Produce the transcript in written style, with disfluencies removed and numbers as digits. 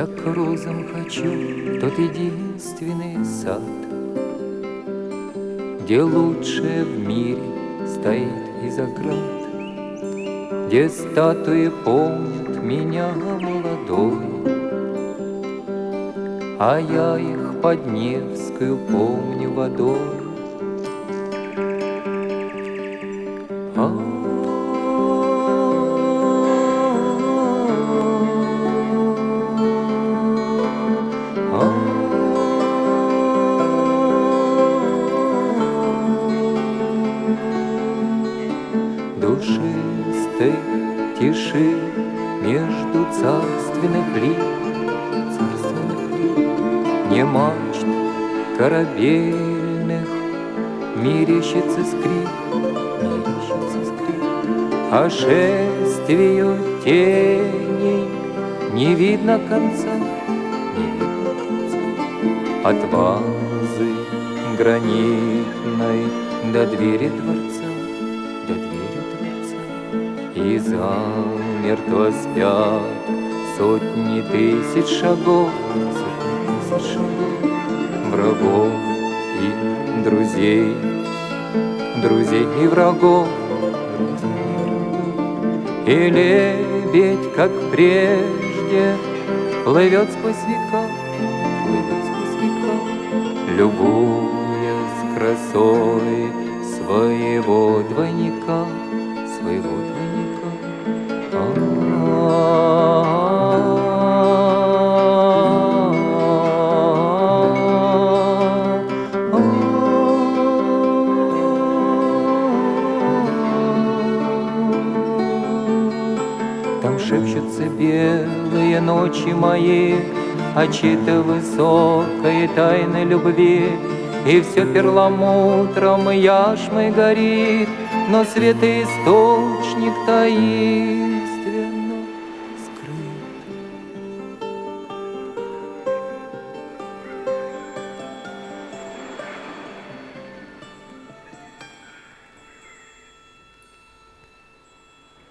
Я к розам хочу в тот единственный сад, где лучшее в мире стоит из оград, где статуи помнят меня молодой, а я их под Невскую помню водой. Душистой тиши между царственных лип, не мачт корабельных мерещится скрип, а шествию теней не видно конца, от вазы гранитной до двери дворца, и замертво спят сотни тысяч шагов, врагов и друзей, друзей и врагов. И лебедь, как прежде, плывет сквозь века, любуясь красой своего двойника, Там шепчутся белые ночи мои о чьей-то высокой тайной любви, и все перламутром и яшмой горит, но свет источник таит.